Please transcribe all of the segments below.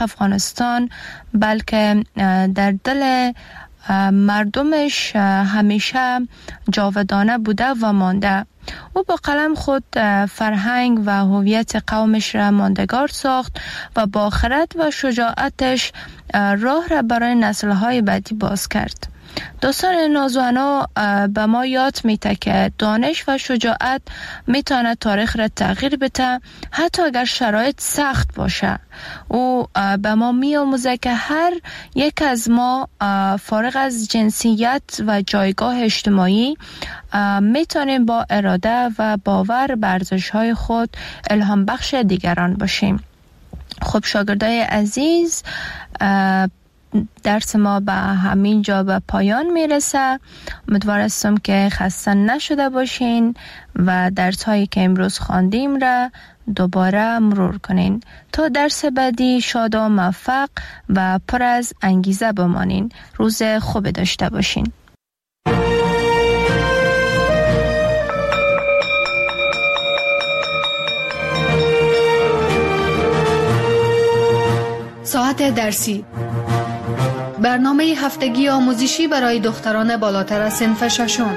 افغانستان بلکه در دل مردمش همیشه جاودانه بوده و مانده. او با قلم خود فرهنگ و هویت قومش را ماندگار ساخت و با خرد و شجاعتش راه را برای نسل‌های بعدی باز کرد. داستان نازوانو به ما یاد میده که دانش و شجاعت میتونه تاریخ را تغییر بده، حتی اگر شرایط سخت باشه. او به ما میآموزه که هر یک از ما فارغ از جنسیت و جایگاه اجتماعی میتونیم با اراده و باور بر ارزش‌های خود الهام بخش دیگران باشیم. خب شاگردای عزیز، درس ما به همین جا به پایان میرسه. امیدوار هستم که خسته نشده باشین و درس هایی که امروز خواندیم را دوباره مرور کنین. تا درس بعدی شاد و موفق و پر از انگیزه بمانین. روز خوب داشته باشین. ساعت درسی، برنامه هفتگی آموزشی برای دختران بالاتر از صنف ششم.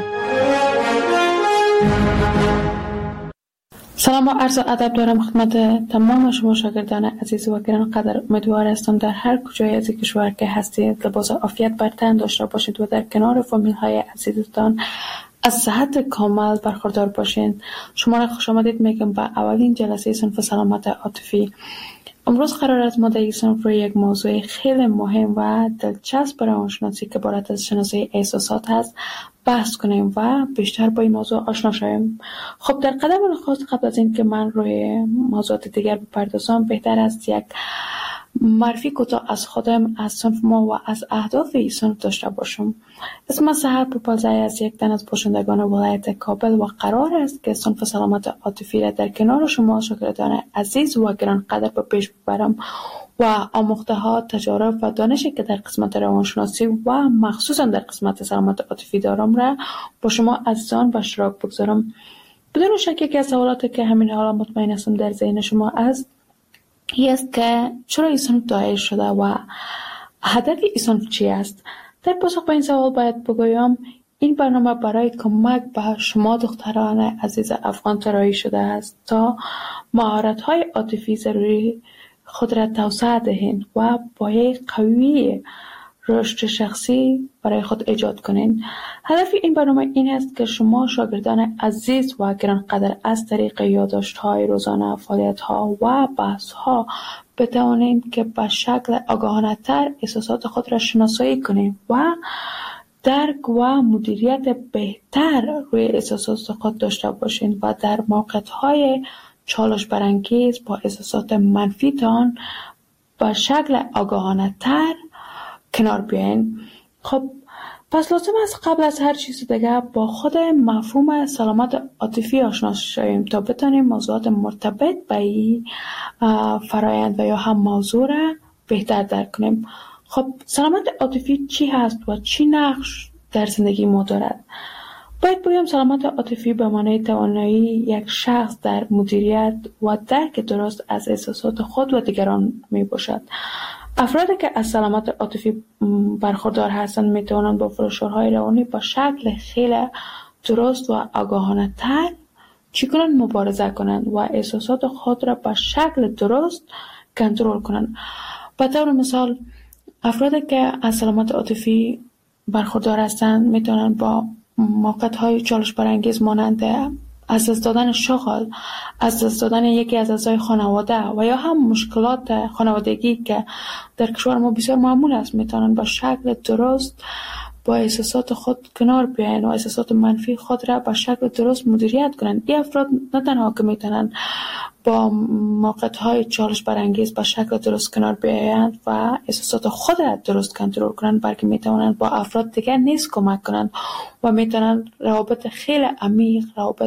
سلام و عرض ادب دارم خدمت تمام شما شاگردان عزیز و گرانقدر. امیدوار هستم در هر کجای از کشور که هستید لباس عافیت بر تن داشته باشید و در کنار فامیل های عزیزتان از صحت کامل برخوردار باشید. شما را خوش آمدید میگم به اولین جلسه صنف سلامت عاطفی. امروز قرار است ما در این صنف روی یک موضوع خیلی مهم و دلچسب برای روانشناسی که عبارت از شناسایی احساسات هست بحث کنیم و بیشتر با این موضوع آشنا شویم. خب در قدم نخست قبل از این که من روی موضوعات دیگر بپردازم، بهتر است یک معرفی کوتاه از خودم، از صنف ما و از اهداف این صنف داشته باشم. اسم من سحر پوپلزای از یک تن از باشندگان ولایت کابل و قرار است که صنف سلامت عاطفی را در کنار شما شاگردان عزیز و گرانقدر به پیش ببرم و آموخته ها، تجارب و دانشی که در قسمت روانشناسی و مخصوصا در قسمت سلامت عاطفی دارم را با شما عزیزان به اشتراک بگذارم. بدون شک یکی از سوالاتی که همین حالا مطمئن هستم در ذهن شما است این است که چرا این صنف دایر شده و هدف این صنف چی است؟ در پاسخ به این سوال باید بگویم این برنامه برای کمک به شما دختران عزیز افغان طراحی شده است تا مهارت‌های عاطفی ضروری خود را توسعه دهید و پایه قوی رشد شخصی برای خود ایجاد کنید. هدف این برنامه این است که شما شاگردان عزیز و گرانقدر از طریق یادداشت‌های روزانه، فعالیت‌ها و بحث‌ها بتوانید که به شکل آگاهانه‌تر احساسات خود را شناسایی کنید و درک و مدیریت بهتر روی احساسات خود داشته باشید و در موقعیت‌های چالش برانگیز با احساسات منفیتان به شکل آگاهانه‌تر کنار بیاین. خب پس لازم است قبل از هر چیز دیگه با خود مفهوم سلامت عاطفی آشنا شویم تا بتونیم موضوعات مرتبط به این فرایند و یا هم موضوع را بهتر درک کنیم. خب سلامت عاطفی چی هست و چی نقش در زندگی ما دارد؟ باید بگم سلامت عاطفی به معنای توانایی یک شخص در مدیریت و درک درست از احساسات خود و دیگران می باشد. افرادی که از سلامت عاطفی برخوردار هستند می توانند با فشارهای روانی با شکل خیلی درست و آگاهانه تر چگونه مبارزه کنند و احساسات خود را با شکل درست کنترل کنند. به طور مثال افرادی که از سلامت عاطفی برخوردار هستند می توانند با موقعیت‌های چالش برانگیز مانند از دست دادن شغل، از دست دادن یکی از اعضای خانواده و یا هم مشکلات خانوادگی که در کشور ما بسیار معمول است میتونن با شکل درست با احساسات خود کنار بیاین و احساسات منفی خود را با شکل درست مدیریت کنند. این افراد نه تنها که میتونن با موقعیت‌های چالش برانگیز با شکل درست کنار بیایند و احساسات خود را درست کنترل کنند، بلکه میتونن با افراد دیگر نیز کمک کنند و میتونن روابط خیلی عمیق، روابط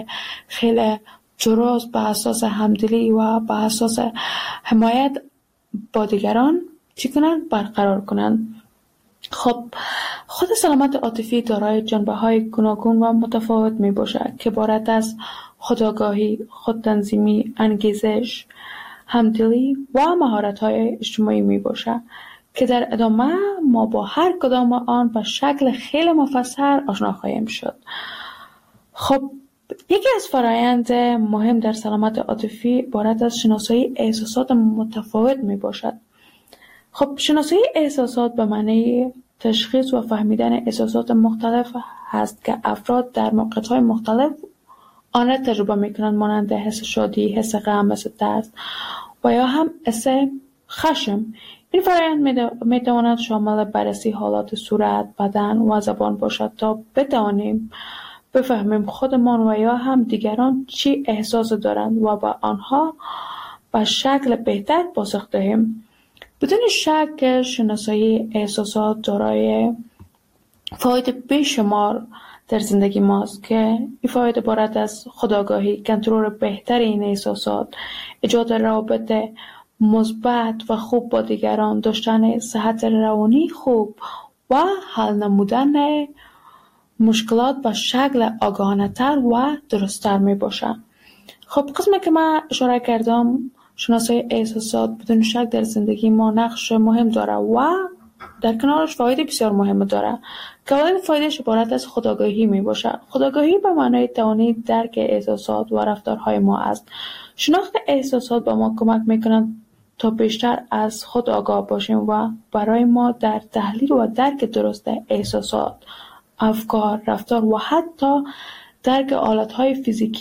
خیلی درست به اساس همدلی و به اساس حمایت با دیگران چی کنند؟ برقرار کنند. خب خود سلامت عاطفی دارای جنبه‌های گوناگون و متفاوت میباشد که عبارت از خودآگاهی، خودتنظیمی، انگیزش، همدلی و مهارت‌های اجتماعی میباشد که در ادامه ما با هر کدام آن به شکل خیلی مفصل آشنا خواهیم شد. خب یکی از فرایند مهم در سلامت عاطفی عبارت از شناسایی احساسات متفاوت می باشد. خب شناسایی احساسات به معنی تشخیص و فهمیدن احساسات مختلف هست که افراد در موقعیت‌های مختلف آن را تجربه می کنند، مانند حس شادی، حس غم، حس ترس و یا هم حس خشم. این فرآیند می تواند شامل بررسی حالات صورت، بدن و زبان باشد تا بتوانیم بفهمیم خودمان و یا هم دیگران چی احساس دارند و با آنها به شکل بهتر پاسخ دهیم. بدون شک شناسایی احساسات دارای فواید بیشمار در زندگی ماست که این فواید عبارت از خودآگاهی، کنترل بهتر این احساسات، ایجاد روابط مثبت و خوب با دیگران، داشتن صحت روانی خوب و حل نمودن مشکلات به شکل آگاهانه‌تر و درست‌تر می باشد. خب قسمی که من اشاره کردم، شناسایی احساسات بدون شک در زندگی ما نقش مهم داره و در کنارش فواید بسیار مهم داره که اولین فایدهش عبارت از خودآگاهی می باشد. خودآگاهی به معنای توانایی درک احساسات و رفتارهای ما است. شناخت احساسات به ما کمک می کند تا بیشتر از خود آگاه باشیم و برای ما در تحلیل و درک درست احساسات، افکار، رفتار و حتی درک حالتهای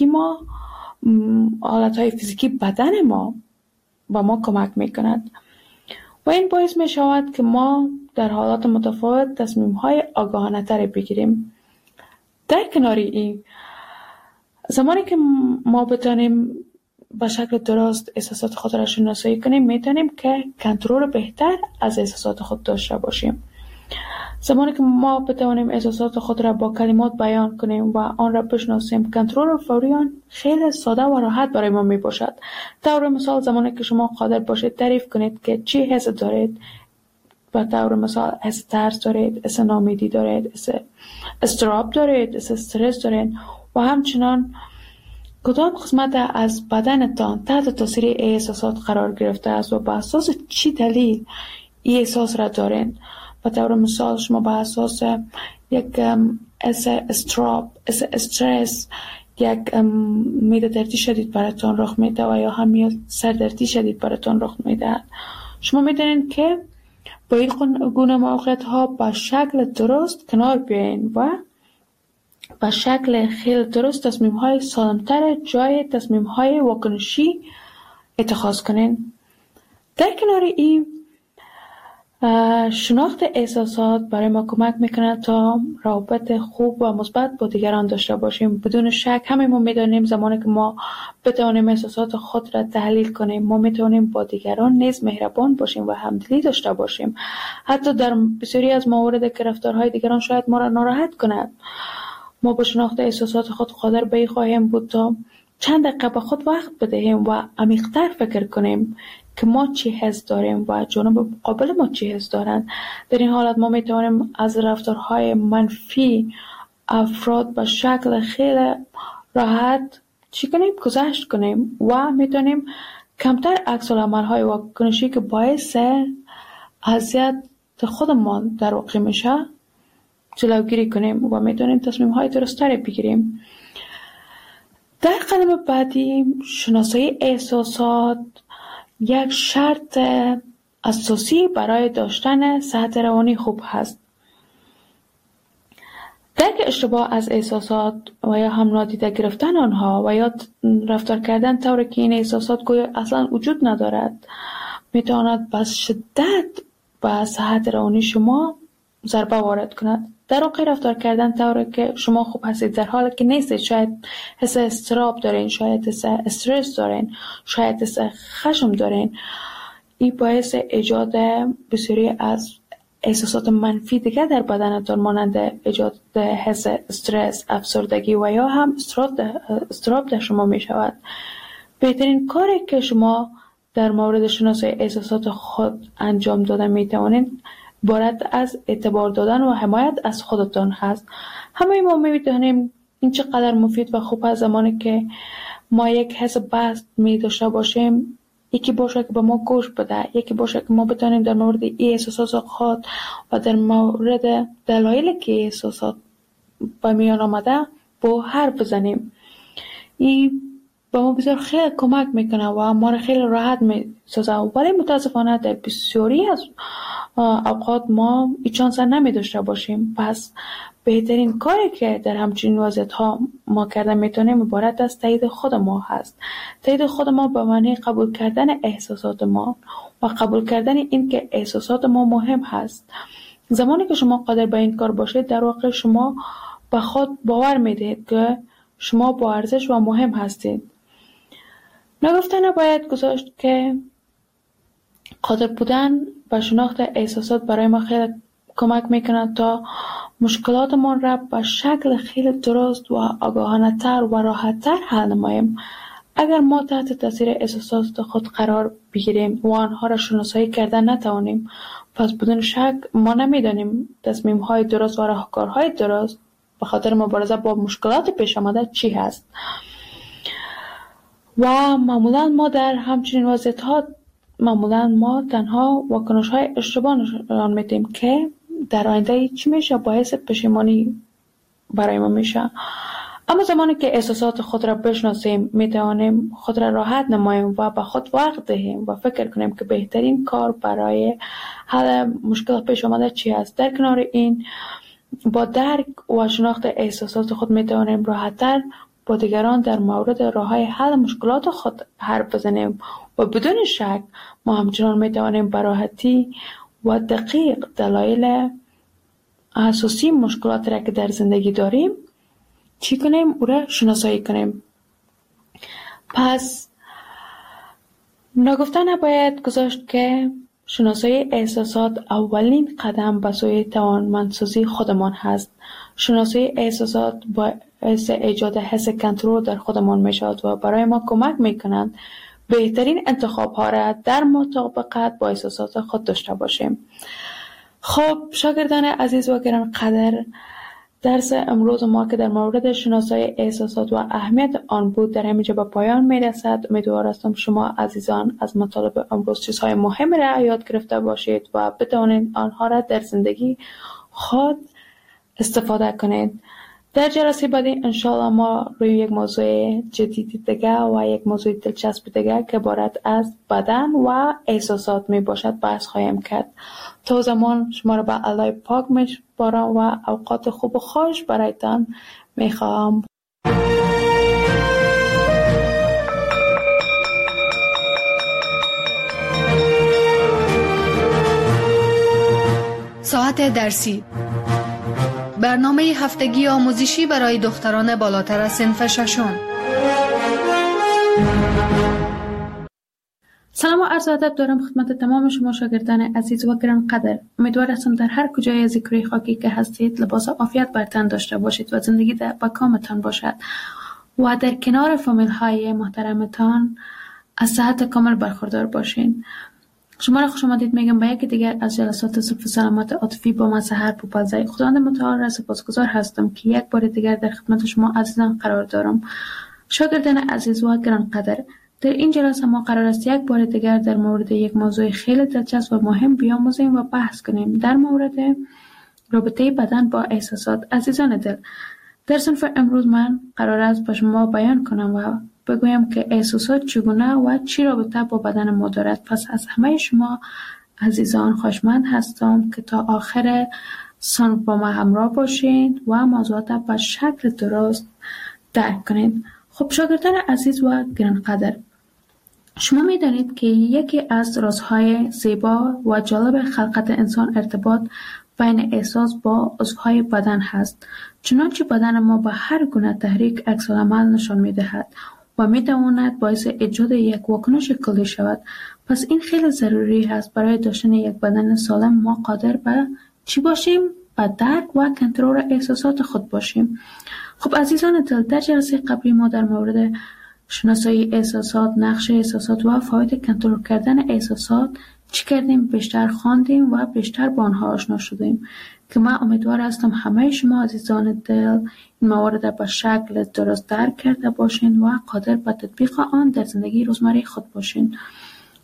فیزیکی بدن ما به ما کمک میکند و این باعث می شود که ما در حالات متفاوت تصمیم‌های آگاهانه تری بگیریم. در کنار این، زمانی که ما بتانیم به شکل درست احساسات خود را شناسایی کنیم، میتونیم که کنترل بهتر از احساسات خود داشته باشیم. زمانی که ما بتوانیم احساسات خود را با کلمات بیان کنیم و آن را بشناسیم، کنترل فوری آن خیلی ساده و راحت برای ما می باشد. طور مثال زمانی که شما قادر باشید تعریف کنید که چی حس دارید، به طور مثال حس ترس دارید، حس ناامیدی دارید، حس اضطراب دارید، حس استرس دارید و همچنان کدام قسمت از بدنتان تحت تاثیر احساسات قرار گرفته است و به اساس چی دلیل این احساس را دارین. به طور مثال شما به اساس یک اضطراب، استرس، یک معده دردی شدید براتون رخ میده و یا هم سردردی شدید براتون رخ میده، شما میدونین که با این گونه موقعیت ها به شکل درست کنار بیاین و به شکل خیلی درست تصمیم های سالمتر جای تصمیم های واکنشی اتخاذ کنین. در کنار این، شناخت احساسات برای ما کمک میکنه تا روابط خوب و مثبت با دیگران داشته باشیم. بدون شک همه ما میدانیم زمانی که ما بتوانیم احساسات خود را تحلیل کنیم، ما میتونیم با دیگران نیز مهربان باشیم و همدلی داشته باشیم. حتی در بسیاری از موارد که رفتارهای دیگران شاید ما را ناراحت کند، ما با شناخت احساسات خود قادر به این خواهیم بود تا چند دقیقه به خود وقت بدهیم و عمیق‌تر فکر کنیم که ما چی حس داریم و جانب مقابل ما چی حس دارند. در این حالت ما میتوانیم از رفتارهای منفی افراد به شکل خیلی راحت گذشت کنیم و میتونیم کمتر عکس‌العمل‌های واکنشی که باعث اذیت خودمان در واقع میشه جلوگیری کنیم و میتونیم تصمیم‌های درست‌تری بگیریم. در قدم بعدی، شناسایی احساسات یک شرط اساسی برای داشتن صحت روانی خوب هست. درک اشتباه از احساسات و یا هم نادیده گرفتن آنها و یا رفتار کردن طوری که این احساسات گویا اصلا وجود ندارد میتواند به شدت به صحت روانی شما ضربه وارد کند. در واقع رفتار کردن طوری که شما خوب هستید در حالی که نیستید، شاید حس اضطراب دارین، شاید حس استرس دارین، شاید حس خشم دارین، این باعث ایجاد بسیاری از احساسات منفی دیگر در بدنتان مانند ایجاد حس استرس، افسردگی و یا هم اضطراب در شما می شود. بهترین کاری که شما در مورد شناسایی احساسات خود انجام دادن می توانید عبارت از اعتبار دادن و حمایت از خودتان هست. همه ما می‌دانیم این چقدر مفید و خوب است زمانی که ما یک حس بد می داشته باشیم یکی باشه که به ما گوش بده، یکی باشه که ما بتونیم در مورد این احساسات خود و در مورد دلایلی که احساسات به میان آمده با حرف بزنیم. این به ما بسیار خیلی کمک میکنه و ما را خیلی راحت میسازه، ولی متاسفانه در بسیاری از اوقات ما این چانس نمی داشته باشیم. پس بهترین کاری که در همچین وضعیت ها ما کرده میتونیم عبارت از تایید خود ما هست. تایید خود ما به معنی قبول کردن احساسات ما و قبول کردن این که احساسات ما مهم هست. زمانی که شما قادر به این کار باشید، در واقع شما به خود باور میدید که شما با ارزش و مهم هستید. نگفته نباید گذاشت که قادر بودن و شناخت احساسات برای ما خیلی کمک میکنه تا مشکلاتمان را به شکل خیلی درست و آگاهانه تر و راحت تر حل نماییم. اگر ما تحت تاثیر احساسات خود قرار بگیریم و آنها را شناسایی کردن نتوانیم، پس بدون شک ما نمیدانیم تصمیم های درست و راهکارهای درست به خاطر مبارزه با مشکلات پیش آمده چی هست. و معمولا ما در همچنین وضعیت‌ها ما تنها واکنش‌های اشتباه نشان میدیم که در آینده چی میشه، باعث پشیمانی برای ما میشه. اما زمانی که احساسات خود را بشناسیم، میتوانیم خود را راحت نماییم و به خود وقت دهیم و فکر کنیم که بهترین کار برای حل مشکل پیش آمده چی است. در کنار این، با درک و شناخت احساسات خود میتوانیم راحت‌تر با دیگران در مورد راه‌های حل مشکلات خود حرف بزنیم و بدون شک ما همچنان میتوانیم به راحتی و دقیق دلایل اساسی مشکلات را که در زندگی داریم چی کنیم، او را شناسایی کنیم. پس نگفته نباید گذاشت که شناسایی احساسات اولین قدم به سوی توانمندسازی خودمان هست. شناسایی احساسات باعث ایجاد حس کنترل در خودمان می شود و برای ما کمک می کنند بهترین انتخاب ها را در مطابقت با احساسات خود داشته باشیم. خب شاگردان عزیز و گرانقدر، درس امروز ما که در مورد شناسایی احساسات و اهمیت آن بود در همینجا به پایان می رسد. امیدوار هستم شما عزیزان از مطالب امروز چیزهای مهم را یاد گرفته باشید و بتوانید آنها را در زندگی خود استفاده کنید. در جلسه بعدی انشاءالله ما روی یک موضوع جدید دیگه و یک موضوع دلچسب دیگه که عبارت از بدن و احساسات می باشد بحث خواهیم کرد. تا زمان شما را به الله پاک میسپارم و اوقات خوب و خوش برایتان میخواهم. ساعت درسی، برنامه هفتگی آموزشی برای دختران بالاتر از صنف ششم. سلام و عرض ادب دارم خدمت تمام شما شاگردان عزیز و گرانقدر. امیدوار هستم در هر کجای از کره خاکی که هستید لباس عافیت بر تن داشته باشید و زندگی با کامتان باشد و در کنار فامیل های محترمتان از صحت کامل برخوردار باشین. شما را خوش آمدید میگم به یکی دیگر از جلسات صبح سلامت عاطفی با من سحر پوپلزای. خداوند متعال را سپاسگزار هستم که یک بار دیگر در خدمت شما عزیزان قرار دارم. شاگردان عزیز و گرانقدر، در این جلسه ما قرار است یک بار دیگر در مورد یک موضوع خیلی دلچسب و مهم بیاموزیم و بحث کنیم، در مورد رابطه بدن با احساسات. عزیزان دل، در صنف امروز من قرار است به شما بیان کنم و بگویم که احساسات چگونه و چی رابطه با بدن ما دارد. پس از همه شما عزیزان خوشمند هستم که تا آخر صنف با ما همراه باشید و موضوعات به شکل درست درک کنید. خب شاگردان عزیز و گرانقدر، شما می‌دانید که یکی از رازهای زیبا و جالب خلقت انسان ارتباط بین احساس با عضوهای بدن هست. چنانچه بدن ما به هر گونه تحریک عکس‌العمل نشان می‌دهد و می‌تواند باعث ایجاد یک واکنش کلی شود. پس این خیلی ضروری است برای داشتن یک بدن سالم ما قادر به چی باشیم؟ به درک و کنترل احساسات خود باشیم. خب عزیزان دل، در جلسه قبلی ما در مورد شناسایی احساسات، نقش احساسات و فواید کنترل کردن احساسات چی کردیم؟ بیشتر خواندیم و بیشتر با آنها آشنا شدیم که من امیدوار هستم همه شما عزیزان دل این موارد به شکل درست درک کرده باشین و قادر به تطبیق آن در زندگی روزمره خود باشین.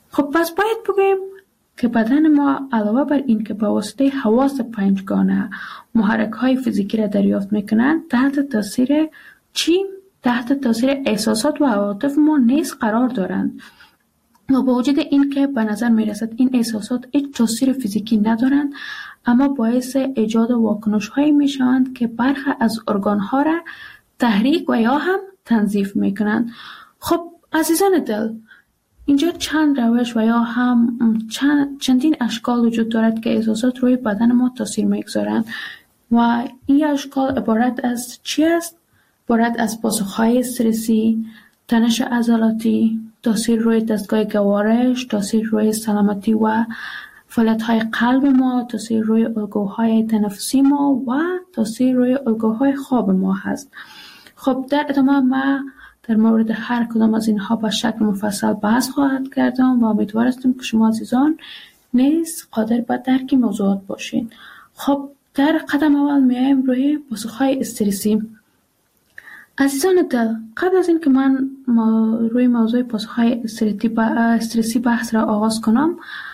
خب پس باید بگوییم که بدن ما علاوه بر این که به واسطه حواس پنجگانه محرک‌های فیزیکی را دریافت می‌کنند، تحت تاثیر چی؟ تحت تاثیر احساسات و عواطف ما نیز قرار دارند. و با وجود این که به نظر می‌رسد این احساسات هیچ تاثیر فیزیکی ندارند، اما باعث ایجاد واکنش‌هایی می‌شوند که برخی از ارگان‌ها را تحریک و یا هم تنظیف می‌کنند. خب عزیزان دل، اینجا چند روش و یا هم چندین اشکال وجود دارد که احساسات روی بدن ما تاثیر می‌گذارند و این اشکال عبارت از چی است؟ عبارت از پاسخ‌های استرسی، تنش عضلاتی، تاثیر روی دستگاه گوارش، تاثیر روی سلامتی و فعالیت‌های قلب ما، تاثیر روی الگوهای تنفسی ما و تاثیر روی الگوهای خواب ما هست. خب در ادامه ما در مورد هر کدام از اینها به شکل مفصل بحث خواهد کردم و امیدوار هستم که شما عزیزان نیز قادر به درک موضوعات باشین. خب در قدم اول میایم روی پاسخ‌های استرسی. عزیزان دل، قبل از این که من روی موضوع پاسخ‌های استرسی بحث را آغاز کنم،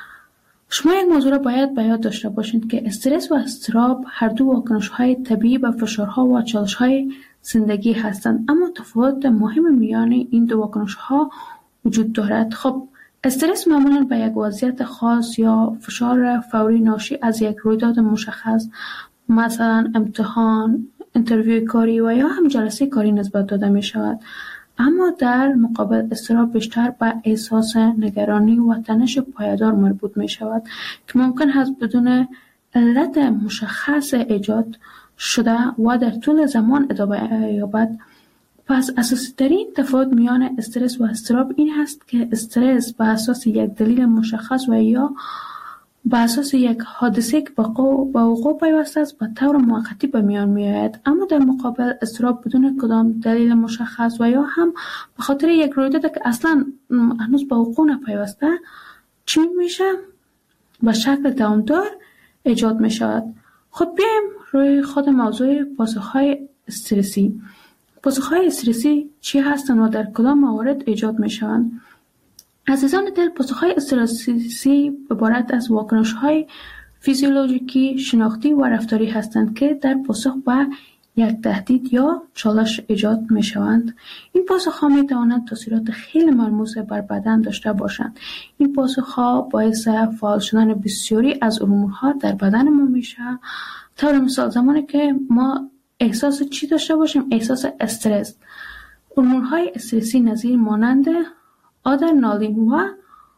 شما یک موضوع را باید به یاد داشته باشید که استرس و اضطراب هر دو واکنش‌های طبیعی به فشارها و چالش‌های زندگی هستند، اما تفاوت مهم میان این دو واکنش‌ها وجود دارد. خب استرس معمولاً به یک وضعیت خاص یا فشار فوری ناشی از یک رویداد مشخص، مثلا امتحان، اینترویو کاری و یا هم جلسه کاری نسبت داده می شود. اما در مقابل اضطراب بیشتر به احساس نگرانی و تنش پایدار مربوط می شود که ممکن است بدون علت مشخص ایجاد شده و در طول زمان ادامه یابد. پس اساسی ترین تفاوت میان استرس و اضطراب این هست که استرس به اساس یک دلیل مشخص و یا به اساس یک حادثه که به وقوع پیوسته است به طور موقتی به میان میآید، اما در مقابل اضطراب بدون کدام دلیل مشخص و یا هم به خاطر یک رویداد که اصلا هنوز به وقوع نپیوسته چی میشه؟ به شکل دوامدار ایجاد می شود. خب بیایم روی خود موضوع پاسخ‌های استرسی. پاسخ‌های استرسی چی هستند و در کدام موارد ایجاد می شوند؟ عزیزان دل، پاسخ‌های استرسی عبارت از واکنش‌های فیزیولوژیکی، شناختی و رفتاری هستند که در پاسخ به یک تهدید یا چالش ایجاد می‌شوند. این پاسخ‌ها می‌توانند تاثیرات خیلی ملموس بر بدن داشته باشند. این پاسخ‌ها باعث فعال شدن بسیاری از هورمون‌ها در بدن ما میشه. طور مثال زمانی که ما احساس چی داشته باشیم؟ احساس استرس. هورمون‌های استرسی نظیر مانند آدرنالین و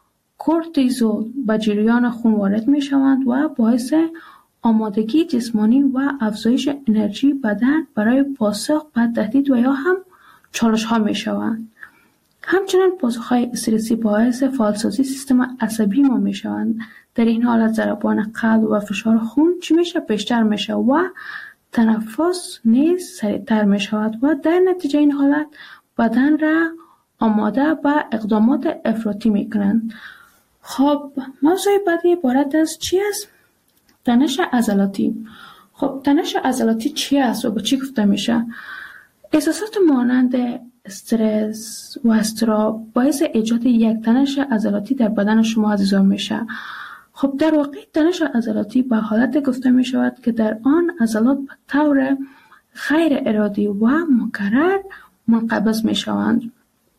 کورتیزول به جریان خون وارد می شوند و باعث آمادگی جسمانی و افزایش انرژی بدن برای پاسخ به تهدید و یا هم چالش ها می شوند. همچنین پاسخ های استرسی باعث فعالسازی سیستم عصبی ما می شوند. در این حالت ضربان قلب و فشار خون چی میشه؟ بیشتر میشه و تنفس نیز سریعتر می شود و در نتیجه این حالت بدن را آماده به اقدامات افراطی می کنند. خب موضوع بعدی عبارت از چی است؟ تنش عضلاتی. خب تنش عضلاتی چی است و به چی گفته میشه؟ احساسات مانند استرس و اضطراب باعث ایجاد یک تنش عضلاتی در بدن شما عزیزان میشه. خب در واقع تنش عضلاتی به حالت گفته می شود که در آن عضلات به طور غیر ارادی و مکرر منقبض می شوند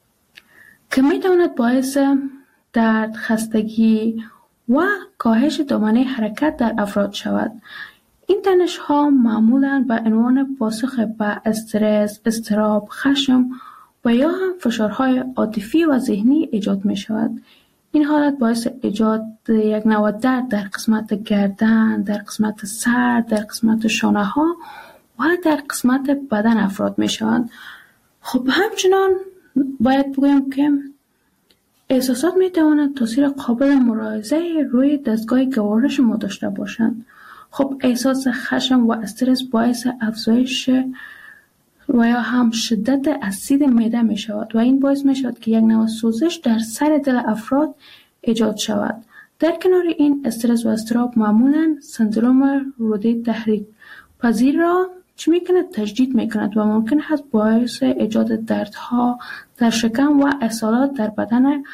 که می تواند باعث درد، خستگی و کاهش دامنه حرکت در افراد شود. این تنش ها معمولاً به عنوان پاسخ به استرس، اضطراب، خشم و یا هم فشارهای عاطفی و ذهنی ایجاد می شود. این حالت باعث ایجاد یک نوع درد در قسمت گردن، در قسمت سر، در قسمت شانه ها و در قسمت بدن افراد می شوند. خب همچنان باید بگویم که احساسات می توانند تاثیر قابل ملاحظه روی دستگاه گوارش ما داشته باشند. خب احساس خشم و استرس باعث افزایش و یا هم شدت اسید معده می شود و این باعث می شود که یک نوع سوزش در سر دل افراد ایجاد شود. در کنار این استرس و اضطراب معمولاً سندروم روده تحریک پذیر را چی می کند؟ تجدید می کند و ممکن است باعث ایجاد دردها در شکم و اسهالات در بدن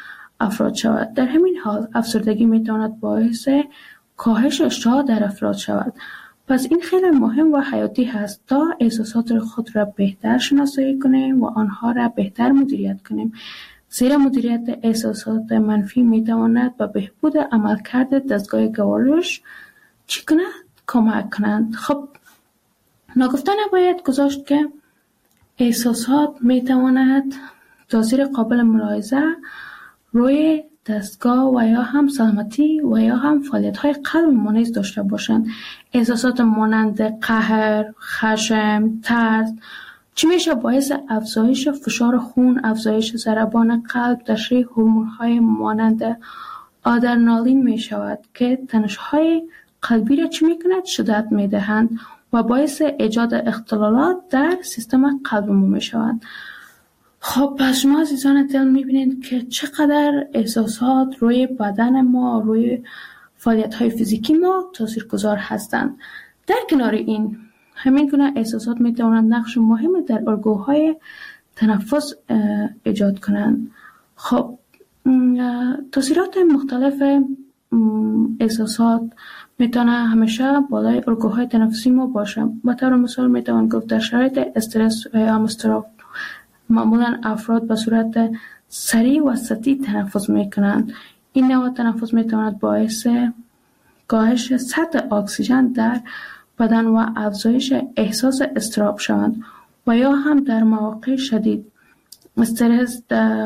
افراد شود. در همین حال افسردگی میتواند باعث کاهش اشتها در افراد شود. پس این خیلی مهم و حیاتی هست تا احساسات خود را بهتر شناسایی کنیم و آنها را بهتر مدیریت کنیم. زیرا مدیریت احساسات منفی میتواند به بهبود عملکرد دستگاه گوارش چی کند؟ کمک کنند. خب ناگفته نباید گذاشت که احساسات میتواند تاثیر قابل ملاحظه روی دستگاه و یا هم سلامتی و یا هم فعالیت‌های قلب ما نیز داشته باشند. احساسات مانند قهر، خشم، ترس چی میشه باعث افزایش فشار خون، افزایش ضربان قلب، تشریح هورمون‌های مانند آدرنالین می شود که تنش‌های قلبی را چی میکند؟ شدت میدهند و باعث ایجاد اختلالات در سیستم قلب ما می شود. خب پس شما عزیزان دل میبینید که چقدر احساسات روی بدن ما، روی فعالیت‌های فیزیکی ما تاثیرگذار هستند. در کنار این همین گونه احساسات میتوانند نقش مهمی در الگوهای تنفس ایجاد کنند. خب تاثیرات مختلف احساسات میتونه همیشه بالای الگوهای تنفسی ما باشه. به طور مثال میتوان گفت در شرایط استرس یا اضطراب معمولا افراد به صورت سریع و سطحی تنفس میکنند. این نوع تنفس میتواند باعث کاهش سطح اکسیژن در بدن و افزایش احساس اضطراب شوند و یا هم در مواقع شدید استرس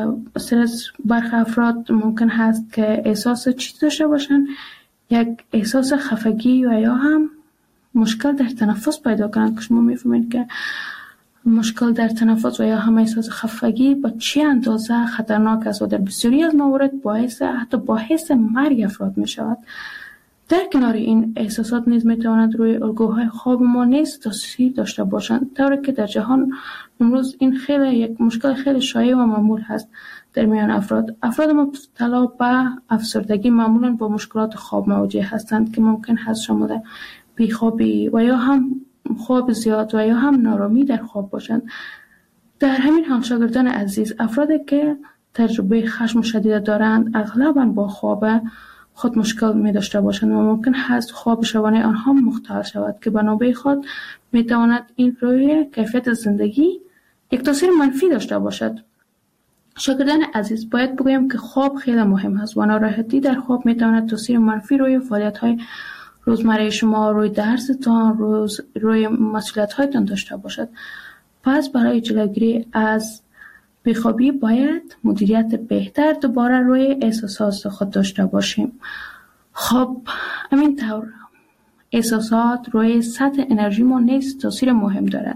برخی افراد ممکن هست که احساس چیزی داشته باشند، یک احساس خفگی و یا هم مشکل در تنفس پیدا کنند که شما میفهمید که مشکل در تنفس و یا هم احساس خفگی با چه اندازه خطرناک است و در بسیاری از موارد حتی باعث مرگ افراد می شود. در کنار این احساسات نیز می تواند روی الگوهای خواب ما نیز تاثیر داشته باشند، طوری که در جهان امروز این خیلی یک مشکل خیلی شایع و معمول هست در میان افراد مبتلا به افسردگی معمولا با مشکلات خواب مواجه هستند که ممکن هست شامل بیخوابی و یا هم خواب زیاد و یا هم نارامی در خواب باشند. در همین حال شاگردان عزیز، افرادی که تجربه خشم شدید دارند اغلباً با خواب خود مشکل می داشته باشند و ممکن هست خواب شبانه آنها مختل شود که به نوبه خود می تواند این روی کیفیت زندگی یک تاثیر منفی داشته باشد. شاگردان عزیز، باید بگویم که خواب خیلی مهم است و ناراحتی در خواب می تواند تاثیر منفی روی فعالیت‌های روزمره شما، روی درستان، روی مسئولیت‌هایتان داشته باشد. پس برای جلوگیری از بیخوابی باید مدیریت بهتر دوباره روی احساسات خود داشته باشیم. خب همین طور احساسات روی سطح انرژی ما نیز تاثیر مهم دارد.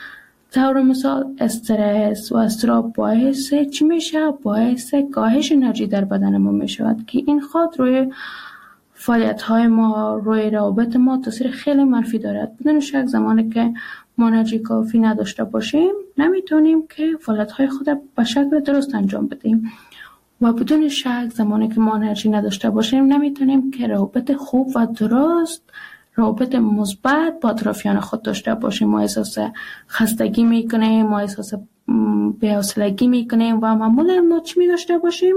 طور مثال استرس و اضطراب باعث چی میشه؟ باعث کاهش انرژی در بدن ما میشود که این خود روی فعالیت‌های ما، روی روابط ما تاثیر خیلی منفی دارد. بدون شک زمانی که ما انرژی کافی نداشته باشیم نمیتونیم که فعالیت‌های خود به شکل درست انجام بدیم و بدون شک زمانی که ما انرژی نداشته باشیم نمیتونیم که روابط خوب و درست، روابط مثبت با اطرافیان خود داشته باشیم. ما احساس خستگی میکنیم، ما احساس بی‌حوصلگی میکنیم و معمولا ما چی می داشته باشیم؟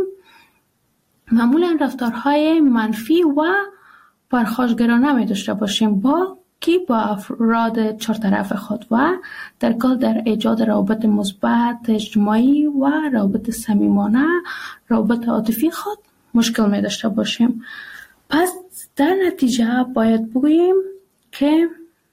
معمولا رفتارهای منفی و پرخاشگرانه می داشته باشیم با افراد چهارطرف خود و در کل در ایجاد روابط مثبت اجتماعی و روابط صمیمانه، روابط عاطفی خود مشکل می داشته باشیم. پس در نتیجه باید بگوییم که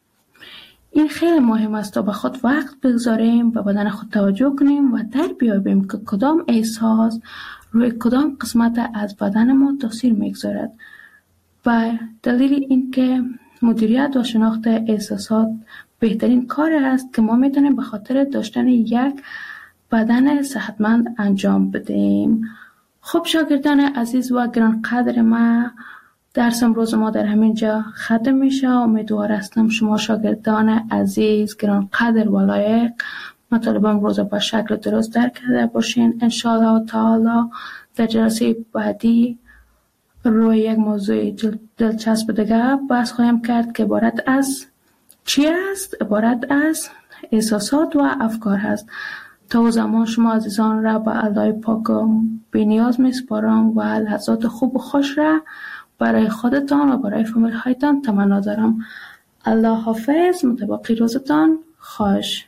این خیلی مهم است تا به خود وقت بگذاریم، به بدن خود توجه کنیم و در بیابیم که کدام احساس روی کدام قسمت از بدن ما تاثیر میگذارد. و دلیل این که مدیریت و شناخت احساسات بهترین کار است که ما میتونیم به خاطر داشتن یک بدن صحتمند انجام بدیم. خب شاگردان عزیز و گرانقدر ما، درس امروز ما در همین جا ختم میشه. امیدوار هستم شما شاگردان عزیز گرانقدر و لایق مطالب امروز با شکل درست درک کرده باشین. انشاءالله تعالی در جلسه بعدی روی یک موضوع دلچسب دیگه بحث خواهیم کرد که عبارت از چی است؟ عبارت از احساسات و افکار هست. تا و زمان شما عزیزان را به الله پاک بی‌نیاز می‌سپارم و لحظات خوب و خوش را برای خودتان و برای فامیل هایتان تمنا دارم. الله حافظ. متباقی روزتان خوش.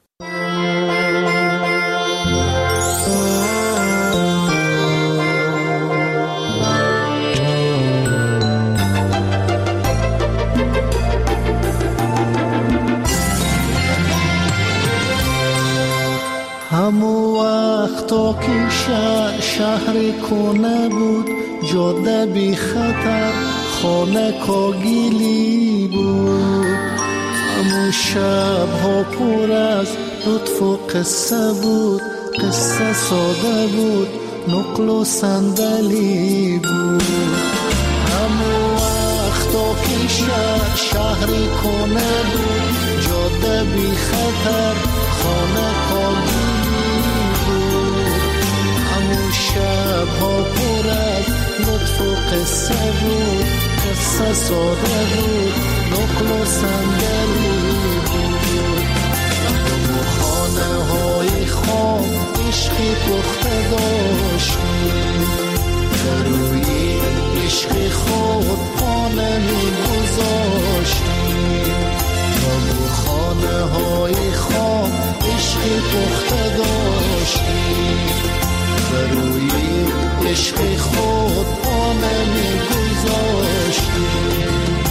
همو وقتا که شهر کنه بود، جاده بی خطر، خانه کاگیلی بود. همو شب ها پر از لطف و قصه بود، قصه ساده بود، نقل و صندلی بود. همو وقتا که شهر کنه بود، جاده بی خطر، خانه کاگیلی بود. همو شب ها پر از لطف و قصه بود، قصه ساده بود، نقل و صندلی بود. همو خانه های خام عشقی پخته داشتیم، روی عشق خود پا نمی گذاشتیم. همو خانه های خام عشقی پخته داشتیم، روی عشق خود پا نمی گذاشتیم.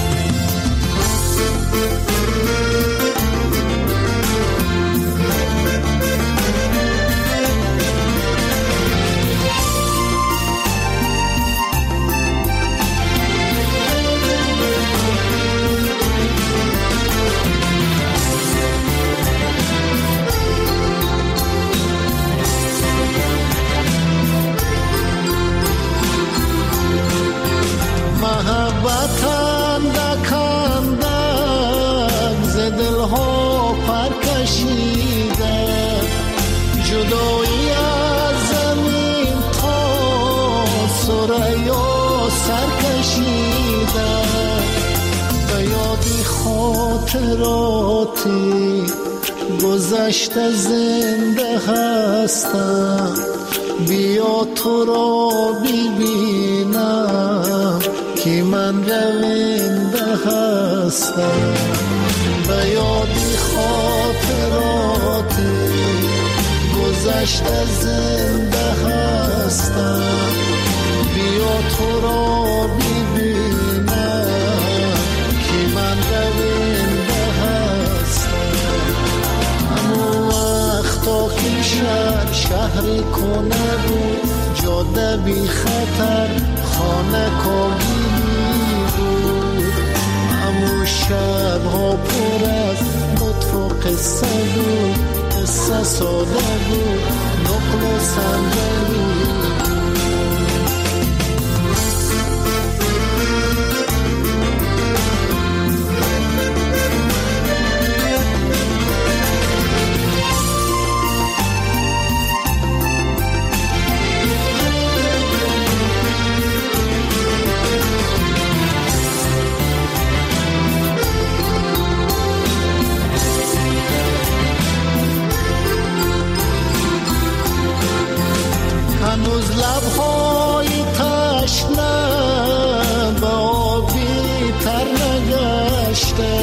جدایی از زمین تا ثریا سر کشیده، به یادی خاطراتی گذشته زنده هستم. بیا تو را ببینم که من رونده هستم. به یادی خاطراتی گذشته زنده هستم. بیا تو را ببینم که من رونده هستم. همو وقتا که شهر کنه بود، جاده بی خطر، خانه کاگیلی بود. همو شب ها پر از لطف و قصه بود، قصه ساده بود، نقل و صندلی بود. هنوز لبهای تشنه به آبی تر نگشته،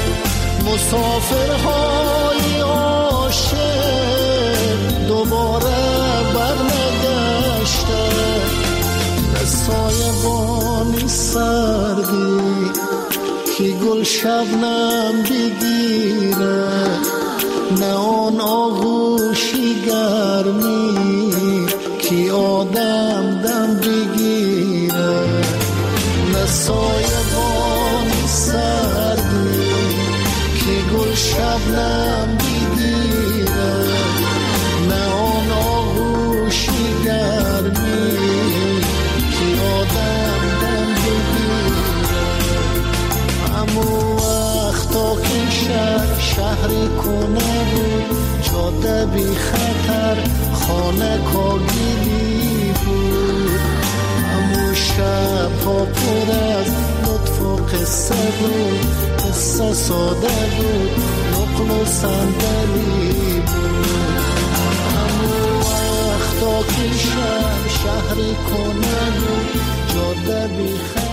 مسافرهای عاشق دوباره برنگشته. نه سایبانی سردی که گل شبنم بگیره، نه آن آغوشی گرمی که آدم دم بگیره. نه سایبانی سردی که گل شبنم بگیره، نه آن آغوشی گرمی که آدم دم بگیره. همو وقتا که شهر کنه بود، جاده بی خطر، خانه کاگیلی بود. همو شب ها پر از لطف و قصه بود، قصه ساده بود، نقل و صندلی بود. خاکی شهر کنن جاده بی خیر